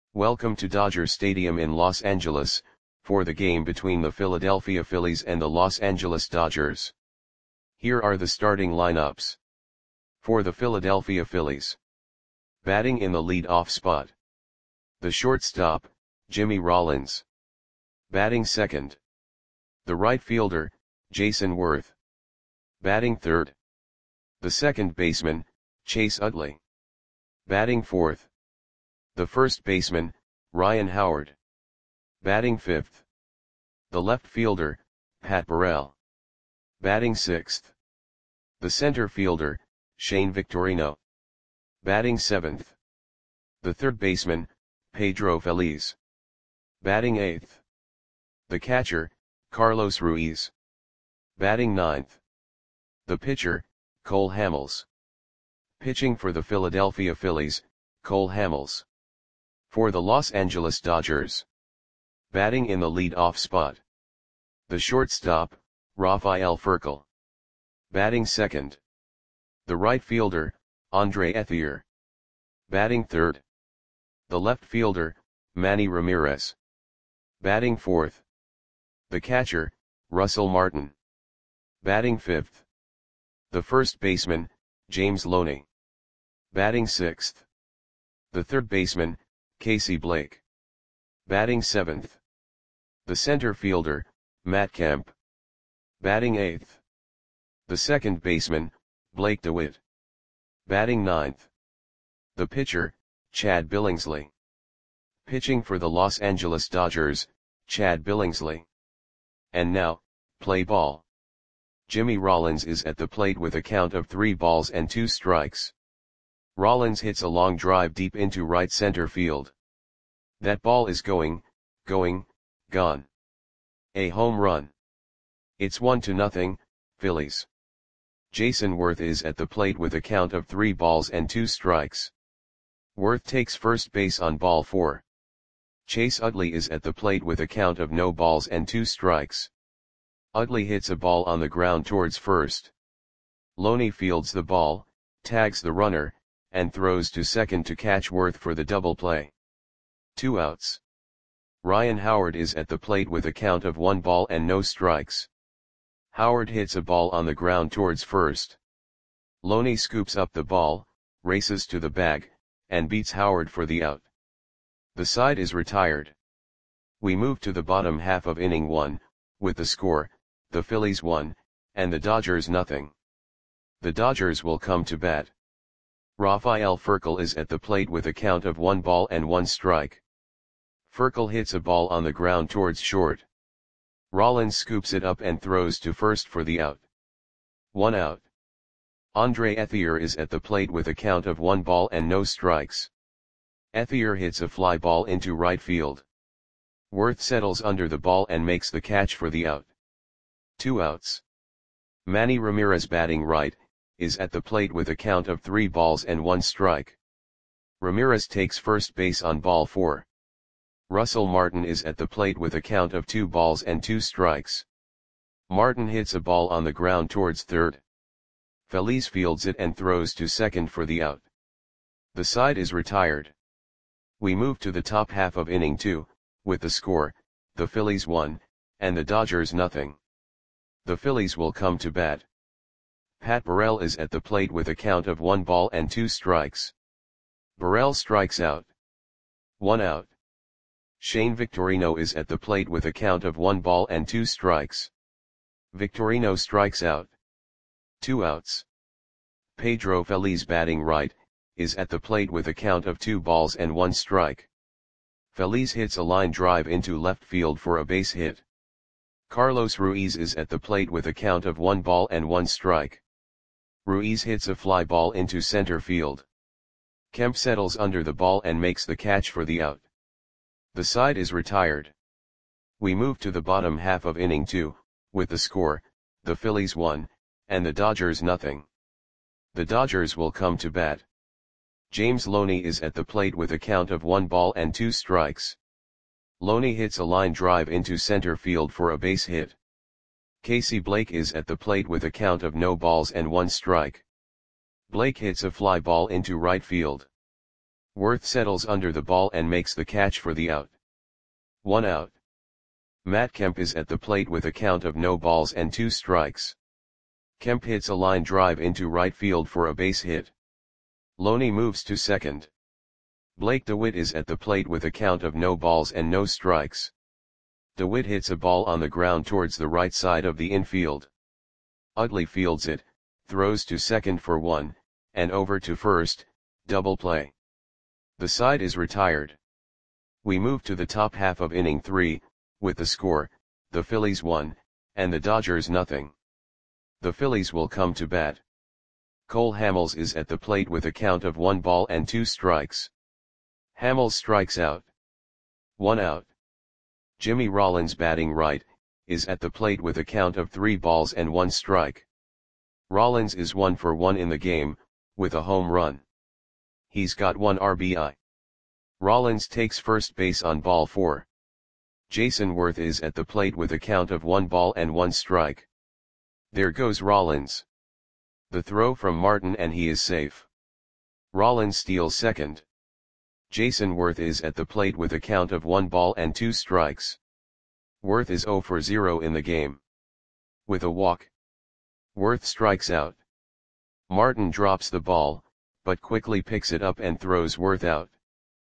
Welcome to Dodger Stadium in Los Angeles, for the game between the Philadelphia Phillies and the Los Angeles Dodgers. Here are the starting lineups. For the Philadelphia Phillies. Batting in the lead-off spot. The shortstop, Jimmy Rollins. Batting second. The right fielder, Jayson Werth. Batting third. The second baseman, Chase Utley. Batting fourth. The first baseman, Ryan Howard. Batting fifth. The left fielder, Pat Burrell. Batting sixth. The center fielder, Shane Victorino. Batting seventh. The third baseman, Pedro Feliz. Batting eighth. The catcher, Carlos Ruiz. Batting ninth. The pitcher, Cole Hamels. Pitching for the Philadelphia Phillies, Cole Hamels. For the Los Angeles Dodgers. Batting in the lead-off spot. The shortstop, Rafael Furcal. Batting second. The right fielder, Andre Ethier. Batting third. The left fielder, Manny Ramirez. Batting fourth. The catcher, Russell Martin. Batting fifth. The first baseman, James Loney. Batting sixth. The third baseman, Casey Blake. Batting seventh. The center fielder, Matt Kemp. Batting eighth. The second baseman, Blake DeWitt. Batting ninth. The pitcher, Chad Billingsley. Pitching for the Los Angeles Dodgers, Chad Billingsley. And now, play ball. Jimmy Rollins is at the plate with a count of 3 balls and 2 strikes. Rollins hits a long drive deep into right center field. That ball is gone. A home run. It's 1-0, Phillies. Jayson Werth is at the plate with a count of 3 balls and 2 strikes. Werth takes first base on ball 4. Chase Utley is at the plate with a count of no balls and 2 strikes. Utley hits a ball on the ground towards first. Loney fields the ball, tags the runner, and throws to second to catch Werth for the double play. 2 outs. Ryan Howard is at the plate with a count of 1 ball and no strikes. Howard hits a ball on the ground towards first. Loney scoops up the ball, races to the bag, and beats Howard for the out. The side is retired. We move to the bottom half of inning 1, with the score, the Phillies 1, and the Dodgers 0. The Dodgers will come to bat. Rafael Furcal is at the plate with a count of 1 ball and 1 strike. Furcal hits a ball on the ground towards short. Rollins scoops it up and throws to first for the out. 1 out. Andre Ethier is at the plate with a count of 1 ball and no strikes. Ethier hits a fly ball into right field. Werth settles under the ball and makes the catch for the out. 2 outs. Manny Ramirez, batting right, is at the plate with a count of 3 balls and 1 strike. Ramirez takes first base on ball 4. Russell Martin is at the plate with a count of 2 balls and 2 strikes. Martin hits a ball on the ground towards third. Feliz fields it and throws to second for the out. The side is retired. We move to the top half of inning 2, with the score, the Phillies 1, and the Dodgers 0. The Phillies will come to bat. Pat Burrell is at the plate with a count of 1 ball and 2 strikes. Burrell strikes out. 1 out. Shane Victorino is at the plate with a count of 1 ball and 2 strikes. Victorino strikes out. 2 outs. Pedro Feliz, batting right, is at the plate with a count of 2 balls and 1 strike. Feliz hits a line drive into left field for a base hit. Carlos Ruiz is at the plate with a count of 1 ball and 1 strike. Ruiz hits a fly ball into center field. Kemp settles under the ball and makes the catch for the out. The side is retired. We move to the bottom half of inning 2, with the score, the Phillies 1, and the Dodgers 0. The Dodgers will come to bat. James Loney is at the plate with a count of 1 ball and 2 strikes. Loney hits a line drive into center field for a base hit. Casey Blake is at the plate with a count of no balls and 1 strike. Blake hits a fly ball into right field. Worth settles under the ball and makes the catch for the out. 1 out. Matt Kemp is at the plate with a count of no balls and 2 strikes. Kemp hits a line drive into right field for a base hit. Loney moves to second. Blake DeWitt is at the plate with a count of no balls and no strikes. DeWitt hits a ball on the ground towards the right side of the infield. Utley fields it, throws to second for 1, and over to first, double play. The side is retired. We move to the top half of inning 3, with the score, the Phillies 1, and the Dodgers nothing. The Phillies will come to bat. Cole Hamels is at the plate with a count of 1 ball and 2 strikes. Hamels strikes out. 1 out. Jimmy Rollins, batting right, is at the plate with a count of 3 balls and 1 strike. Rollins is 1 for 1 in the game, with a home run. He's got 1 RBI. Rollins takes first base on ball 4. Jason Worth is at the plate with a count of 1 ball and 1 strike. There goes Rollins. The throw from Martin and he is safe. Rollins steals second. Jason Worth is at the plate with a count of 1 ball and 2 strikes. Worth is 0 for 0 in the game. With a walk. Worth strikes out. Martin drops the ball, but quickly picks it up and throws Worth out.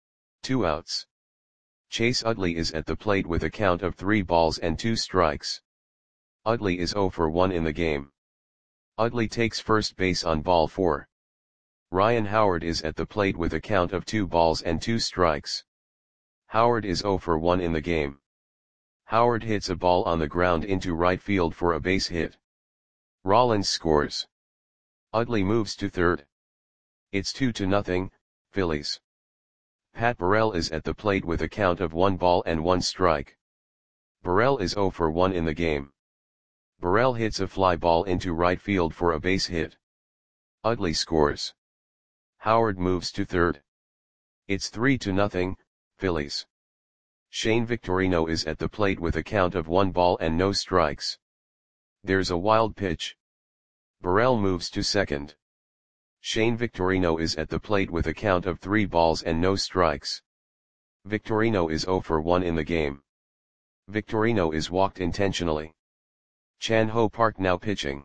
2 outs. Chase Utley is at the plate with a count of 3 balls and 2 strikes. Utley is 0 for 1 in the game. Utley takes first base on ball 4. Ryan Howard is at the plate with a count of 2 balls and 2 strikes. Howard is 0 for 1 in the game. Howard hits a ball on the ground into right field for a base hit. Rollins scores. Utley moves to third. It's 2-0, Phillies. Pat Burrell is at the plate with a count of 1 ball and 1 strike. Burrell is 0 for 1 in the game. Burrell hits a fly ball into right field for a base hit. Utley scores. Howard moves to third. It's 3-0, Phillies. Shane Victorino is at the plate with a count of 1 ball and no strikes. There's a wild pitch. Burrell moves to second. Shane Victorino is at the plate with a count of 3 balls and no strikes. Victorino is 0 for 1 in the game. Victorino is walked intentionally. Chan Ho Park now pitching.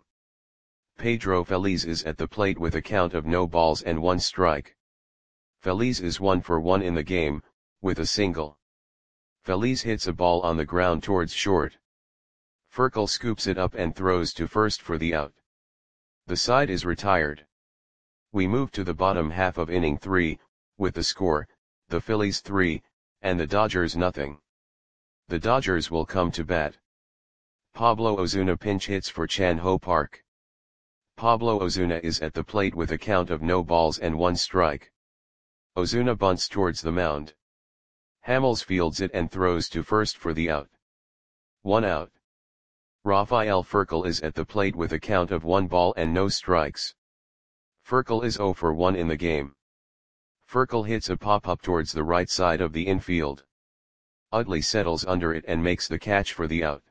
Pedro Feliz is at the plate with a count of no balls and 1 strike. Feliz is 1 for 1 in the game, with a single. Feliz hits a ball on the ground towards short. Furkel scoops it up and throws to first for the out. The side is retired. We move to the bottom half of inning 3, with the score, the Phillies 3, and the Dodgers nothing. The Dodgers will come to bat. Pablo Ozuna pinch hits for Chan Ho Park. Pablo Ozuna is at the plate with a count of no balls and 1 strike. Ozuna bunts towards the mound. Hamels fields it and throws to first for the out. 1 out. Rafael Furkel is at the plate with a count of 1 ball and no strikes. Furkel is 0 for 1 in the game. Furkel hits a pop-up towards the right side of the infield. Utley settles under it and makes the catch for the out.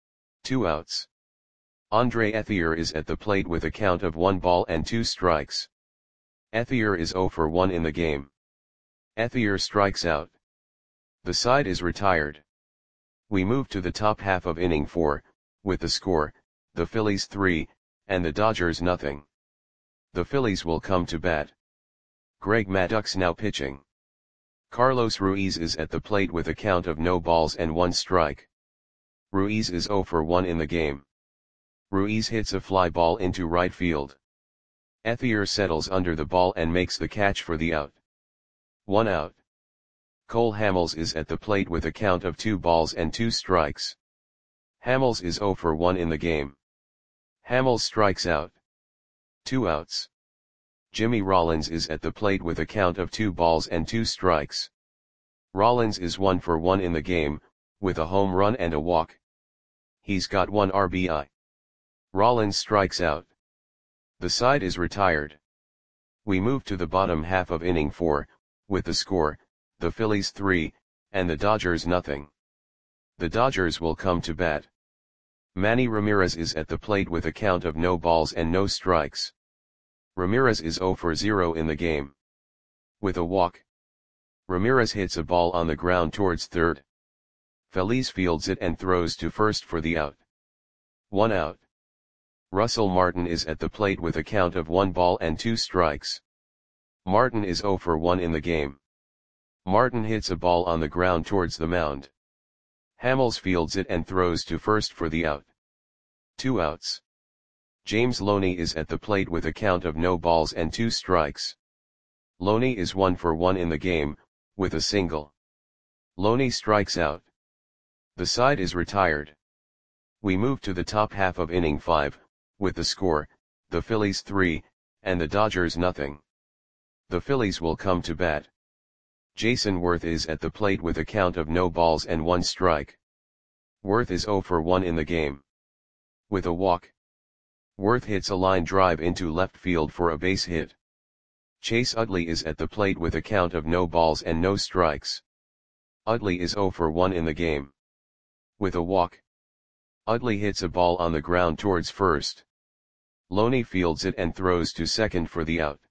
2 outs. Andre Ethier is at the plate with a count of 1 ball and 2 strikes. Ethier is 0 for 1 in the game. Ethier strikes out. The side is retired. We move to the top half of inning 4, with the score, the Phillies 3, and the Dodgers nothing. The Phillies will come to bat. Greg Maddux now pitching. Carlos Ruiz is at the plate with a count of no balls and 1 strike. Ruiz is 0 for 1 in the game. Ruiz hits a fly ball into right field. Ethier settles under the ball and makes the catch for the out. 1 out. Cole Hamels is at the plate with a count of 2 balls and 2 strikes. Hamels is 0 for 1 in the game. Hamels strikes out. 2 outs. Jimmy Rollins is at the plate with a count of 2 balls and 2 strikes. Rollins is 1 for 1 in the game, with a home run and a walk. He's got 1 RBI. Rollins strikes out. The side is retired. We move to the bottom half of inning 4, with the score, the Phillies 3, and the Dodgers nothing. The Dodgers will come to bat. Manny Ramirez is at the plate with a count of no balls and no strikes. Ramirez is 0 for 0 in the game. With a walk. Ramirez hits a ball on the ground towards third. Feliz fields it and throws to first for the out. 1 out. Russell Martin is at the plate with a count of 1 ball and 2 strikes. Martin is 0 for 1 in the game. Martin hits a ball on the ground towards the mound. Hamels fields it and throws to first for the out. 2 outs. James Loney is at the plate with a count of no balls and 2 strikes. Loney is 1 for 1 in the game, with a single. Loney strikes out. The side is retired. We move to the top half of inning 5, with the score, the Phillies 3, and the Dodgers nothing. The Phillies will come to bat. Jason Worth is at the plate with a count of no balls and 1 strike. Worth is 0 for 1 in the game. With a walk. Worth hits a line drive into left field for a base hit. Chase Utley is at the plate with a count of no balls and no strikes. Utley is 0 for 1 in the game. With a walk. Utley hits a ball on the ground towards first. Loney fields it and throws to second for the out.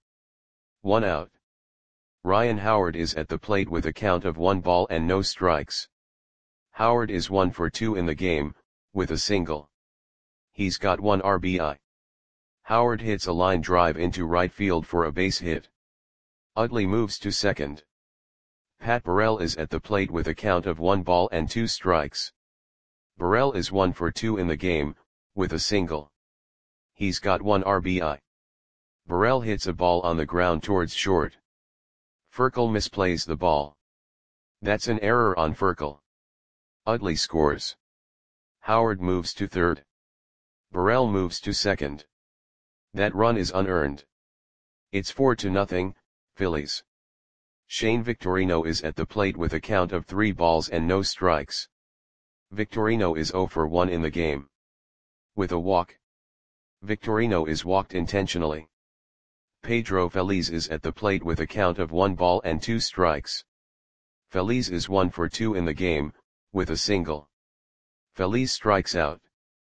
1 out. Ryan Howard is at the plate with a count of 1 ball and no strikes. Howard is 1 for 2 in the game, with a single. He's got 1 RBI. Howard hits a line drive into right field for a base hit. Utley moves to second. Pat Burrell is at the plate with a count of 1 ball and 2 strikes. Burrell is 1 for 2 in the game, with a single. He's got 1 RBI. Burrell hits a ball on the ground towards short. Furcal misplays the ball. That's an error on Furcal. Utley scores. Howard moves to third. Burrell moves to second. That run is unearned. It's 4-0, Phillies. Shane Victorino is at the plate with a count of 3 balls and no strikes. Victorino is 0 for 1 in the game. With a walk. Victorino is walked intentionally. Pedro Feliz is at the plate with a count of 1 ball and 2 strikes. Feliz is 1 for 2 in the game, with a single. Feliz strikes out.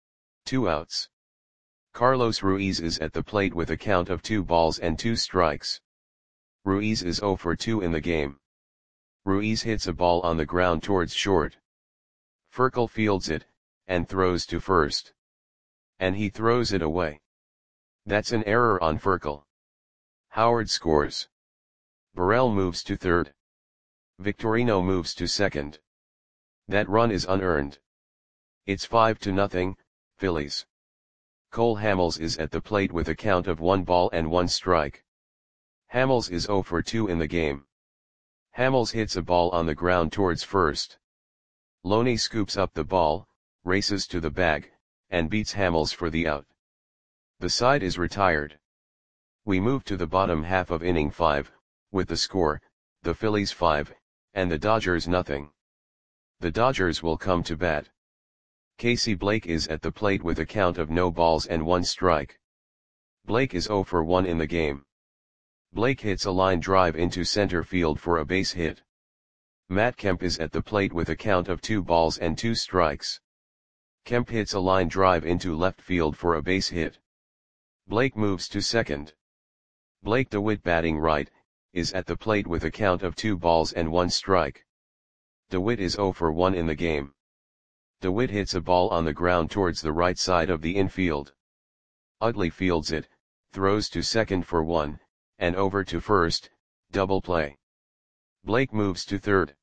2 outs. Carlos Ruiz is at the plate with a count of 2 balls and 2 strikes. Ruiz is 0 for 2 in the game. Ruiz hits a ball on the ground towards short. Furcal fields it, and throws to first. And he throws it away. That's an error on Furcal. Howard scores. Burrell moves to third. Victorino moves to second. That run is unearned. It's 5-0, Phillies. Cole Hamels is at the plate with a count of 1 ball and 1 strike. Hamels is 0 for 2 in the game. Hamels hits a ball on the ground towards first. Loney scoops up the ball, races to the bag, and beats Hamels for the out. The side is retired. We move to the bottom half of inning 5, with the score, the Phillies 5, and the Dodgers nothing. The Dodgers will come to bat. Casey Blake is at the plate with a count of no balls and 1 strike. Blake is 0 for 1 in the game. Blake hits a line drive into center field for a base hit. Matt Kemp is at the plate with a count of 2 balls and 2 strikes. Kemp hits a line drive into left field for a base hit. Blake moves to second. Blake DeWitt batting right, is at the plate with a count of 2 balls and 1 strike. DeWitt is 0 for 1 in the game. DeWitt hits a ball on the ground towards the right side of the infield. Utley fields it, throws to second for 1, and over to first, double play. Blake moves to third.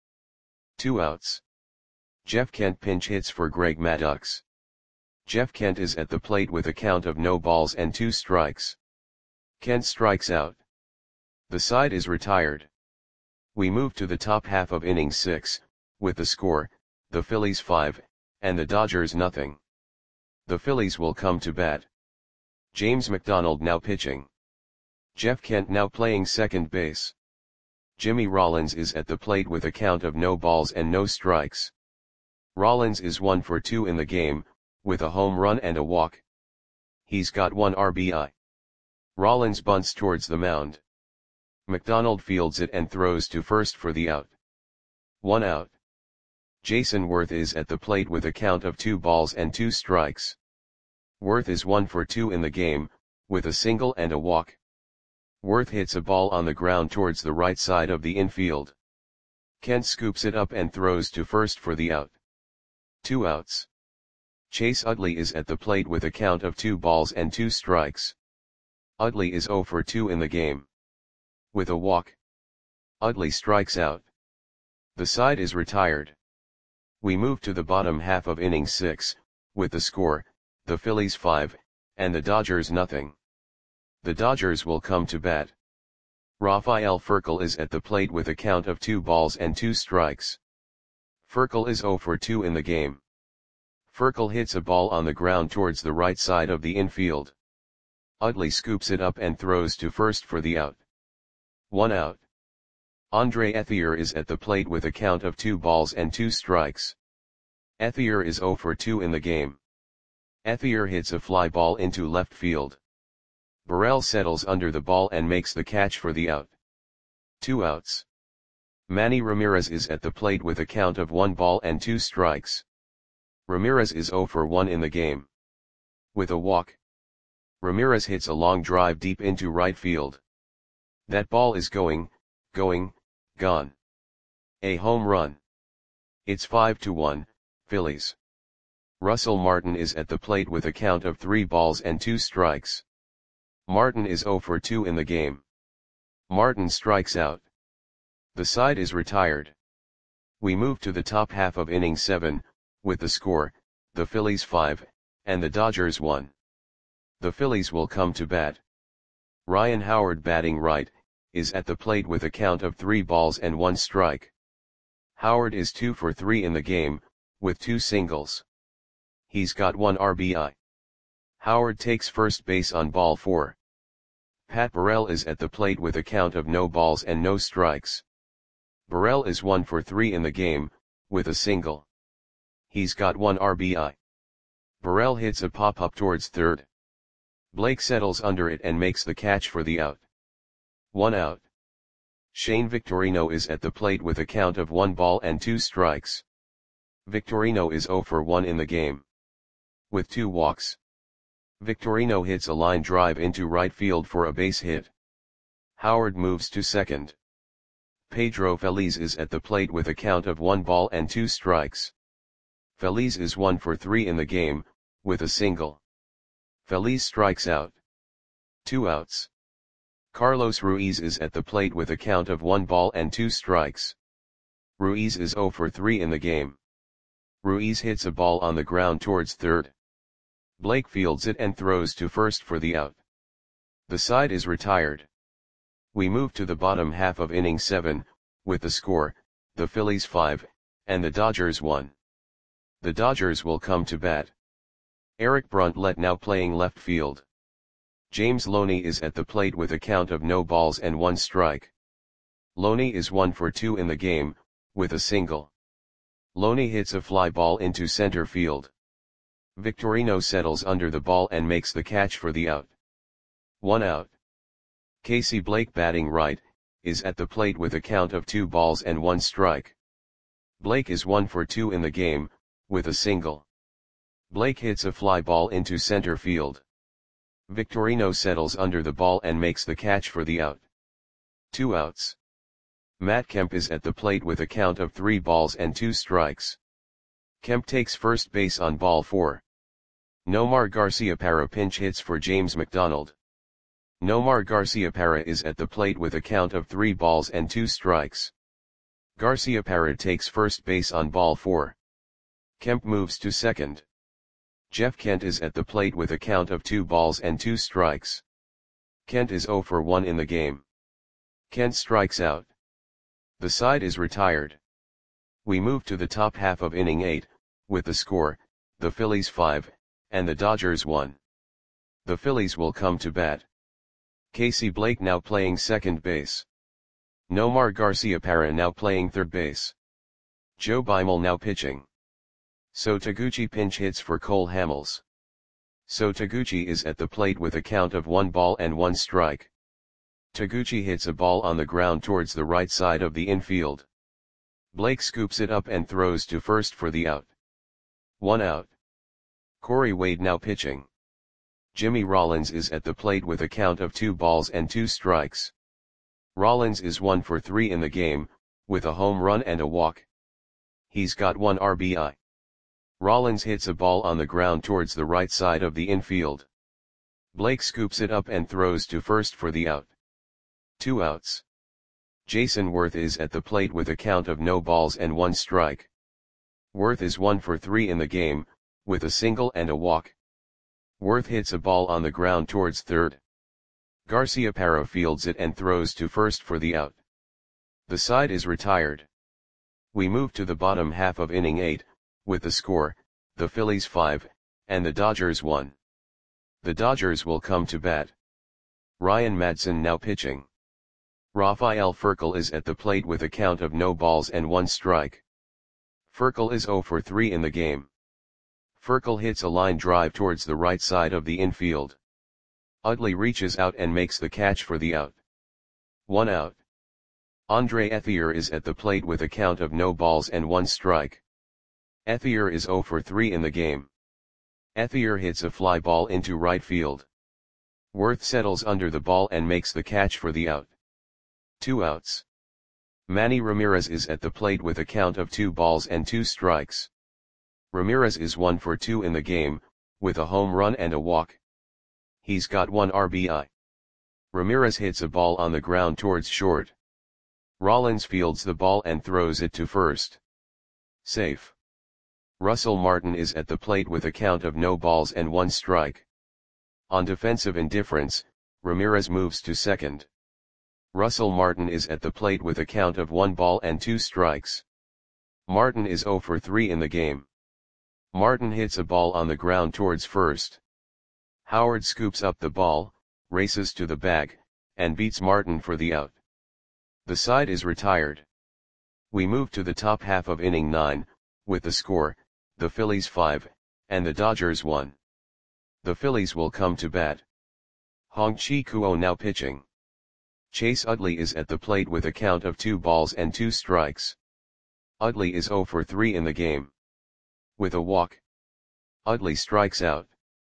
2 outs. Jeff Kent pinch hits for Greg Maddux. Jeff Kent is at the plate with a count of no balls and 2 strikes. Kent strikes out. The side is retired. We move to the top half of inning 6, with the score, the Phillies 5, and the Dodgers nothing. The Phillies will come to bat. James McDonald now pitching. Jeff Kent now playing second base. Jimmy Rollins is at the plate with a count of no balls and no strikes. Rollins is 1 for 2 in the game, with a home run and a walk. He's got 1 RBI. Rollins bunts towards the mound. McDonald fields it and throws to first for the out. 1 out. Jason Worth is at the plate with a count of 2 balls and 2 strikes. Worth is 1 for 2 in the game, with a single and a walk. Worth hits a ball on the ground towards the right side of the infield. Kent scoops it up and throws to first for the out. 2 outs. Chase Utley is at the plate with a count of 2 balls and 2 strikes. Utley is 0 for 2 in the game. With a walk, Utley strikes out. The side is retired. We move to the bottom half of inning 6, with the score, the Phillies 5, and the Dodgers nothing. The Dodgers will come to bat. Rafael Furcal is at the plate with a count of 2 balls and 2 strikes. Furcal is 0 for 2 in the game. Furcal hits a ball on the ground towards the right side of the infield. Utley scoops it up and throws to first for the out. 1 out. Andre Ethier is at the plate with a count of 2 balls and 2 strikes. Ethier is 0 for 2 in the game. Ethier hits a fly ball into left field. Burrell settles under the ball and makes the catch for the out. 2 outs. Manny Ramirez is at the plate with a count of 1 ball and 2 strikes. Ramirez is 0 for 1 in the game. With a walk, Ramirez hits a long drive deep into right field. That ball is gone. A home run. It's 5-1, Phillies. Russell Martin is at the plate with a count of 3 balls and 2 strikes. Martin is 0 for 2 in the game. Martin strikes out. The side is retired. We move to the top half of inning 7, with the score, the Phillies 5, and the Dodgers 1. The Phillies will come to bat. Ryan Howard, batting right, is at the plate with a count of 3 balls and 1 strike. Howard is 2 for 3 in the game, with 2 singles. He's got 1 RBI. Howard takes first base on ball 4. Pat Burrell is at the plate with a count of no balls and no strikes. Burrell is 1 for 3 in the game, with a single. He's got 1 RBI. Burrell hits a pop-up towards third. Blake settles under it and makes the catch for the out. 1 out. Shane Victorino is at the plate with a count of 1 ball and 2 strikes. Victorino is 0 for 1 in the game. With 2 walks, Victorino hits a line drive into right field for a base hit. Howard moves to second. Pedro Feliz is at the plate with a count of 1 ball and 2 strikes. Feliz is 1 for 3 in the game, with a single. Feliz strikes out. 2 outs. Carlos Ruiz is at the plate with a count of 1 ball and 2 strikes. Ruiz is 0 for 3 in the game. Ruiz hits a ball on the ground towards third. Blake fields it and throws to first for the out. The side is retired. We move to the bottom half of inning 7, with the score, the Phillies 5, and the Dodgers 1. The Dodgers will come to bat. Eric Bruntlett now playing left field. James Loney is at the plate with a count of no balls and 1 strike. Loney is 1 for 2 in the game, with a single. Loney hits a fly ball into center field. Victorino settles under the ball and makes the catch for the out. 1 out. Casey Blake, batting right, is at the plate with a count of 2 balls and 1 strike. Blake is 1 for 2 in the game, with a single. Blake hits a fly ball into center field. Victorino settles under the ball and makes the catch for the out. 2 outs. Matt Kemp is at the plate with a count of 3 balls and 2 strikes. Kemp takes first base on ball 4. Nomar Garciaparra pinch hits for James McDonald. Nomar Garciaparra is at the plate with a count of 3 balls and 2 strikes. Garciaparra takes first base on ball 4. Kemp moves to second. Jeff Kent is at the plate with a count of 2 balls and 2 strikes. Kent is 0 for 1 in the game. Kent strikes out. The side is retired. We move to the top half of inning 8, with the score, the Phillies 5, and the Dodgers 1. The Phillies will come to bat. Casey Blake now playing second base. Nomar Garciaparra now playing third base. Joe Beimel now pitching. So Taguchi pinch hits for Cole Hamels. So Taguchi is at the plate with a count of 1 ball and 1 strike. Taguchi hits a ball on the ground towards the right side of the infield. Blake scoops it up and throws to first for the out. 1 out. Corey Wade now pitching. Jimmy Rollins is at the plate with a count of 2 balls and 2 strikes. Rollins is 1 for 3 in the game, with a home run and a walk. He's got 1 RBI. Rollins hits a ball on the ground towards the right side of the infield. Blake scoops it up and throws to first for the out. 2 outs. Jason Worth is at the plate with a count of no balls and 1 strike. Worth is 1 for 3 in the game, with a single and a walk. Worth hits a ball on the ground towards third. Garciaparra fields it and throws to first for the out. The side is retired. We move to the bottom half of inning 8, with the score, the Phillies 5, and the Dodgers 1. The Dodgers will come to bat. Ryan Madson now pitching. Rafael Furcal is at the plate with a count of no balls and 1 strike. Furcal is 0 for 3 in the game. Furcal hits a line drive towards the right side of the infield. Utley reaches out and makes the catch for the out. 1 out. Andre Ethier is at the plate with a count of no balls and 1 strike. Ethier is 0 for 3 in the game. Ethier hits a fly ball into right field. Worth settles under the ball and makes the catch for the out. 2 outs. Manny Ramirez is at the plate with a count of 2 balls and 2 strikes. Ramirez is 1 for 2 in the game, with a home run and a walk. He's got 1 RBI. Ramirez hits a ball on the ground towards short. Rollins fields the ball and throws it to first. Safe. Russell Martin is at the plate with a count of no balls and 1 strike. On defensive indifference, Ramirez moves to second. Russell Martin is at the plate with a count of 1 ball and 2 strikes. Martin is 0 for 3 in the game. Martin hits a ball on the ground towards first. Howard scoops up the ball, races to the bag, and beats Martin for the out. The side is retired. We move to the top half of inning 9, with the score, the Phillies 5, and the Dodgers 1. The Phillies will come to bat. Hong-Chi Kuo now pitching. Chase Utley is at the plate with a count of 2 balls and 2 strikes. Utley is 0 for 3 in the game. With a walk. Utley strikes out.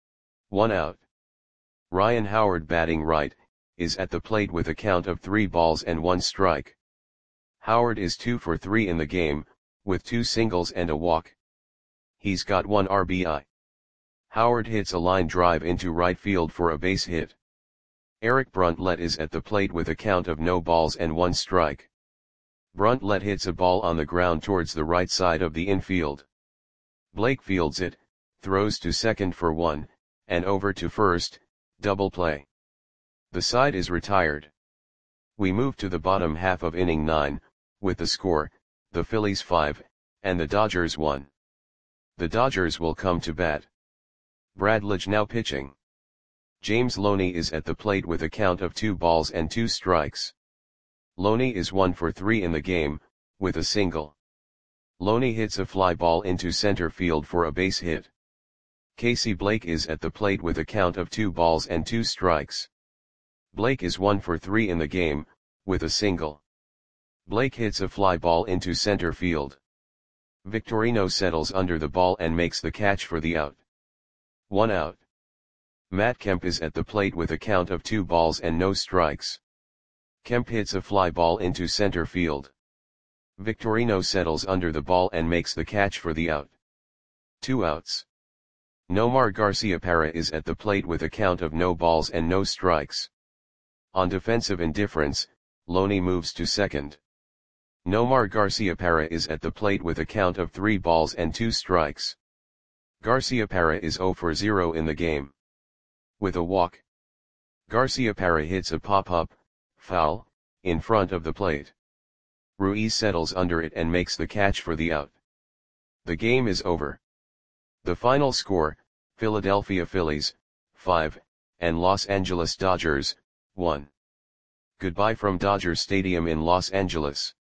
1 out. Ryan Howard batting right, is at the plate with a count of 3 balls and 1 strike. Howard is 2 for 3 in the game, with 2 singles and a walk. He's got 1 RBI. Howard hits a line drive into right field for a base hit. Eric Bruntlett is at the plate with a count of no balls and 1 strike. Bruntlett hits a ball on the ground towards the right side of the infield. Blake fields it, throws to second for 1, and over to first, double play. The side is retired. We move to the bottom half of inning 9, with the score, the Phillies 5, and the Dodgers 1. The Dodgers will come to bat. Brad Lidge now pitching. James Loney is at the plate with a count of 2 balls and 2 strikes. Loney is 1 for 3 in the game, with a single. Loney hits a fly ball into center field for a base hit. Casey Blake is at the plate with a count of 2 balls and 2 strikes. Blake is 1 for 3 in the game, with a single. Blake hits a fly ball into center field. Victorino settles under the ball and makes the catch for the out. 1 out. Matt Kemp is at the plate with a count of 2 balls and no strikes. Kemp hits a fly ball into center field. Victorino settles under the ball and makes the catch for the out. 2 outs. Nomar Garciaparra is at the plate with a count of no balls and no strikes. On defensive indifference, Loney moves to second. Nomar Garciaparra is at the plate with a count of 3 balls and 2 strikes. Garciaparra is 0 for 0 in the game. With a walk. Garciaparra hits a pop-up, foul, in front of the plate. Ruiz settles under it and makes the catch for the out. The game is over. The final score, Philadelphia Phillies, 5, and Los Angeles Dodgers, 1. Goodbye from Dodger Stadium in Los Angeles.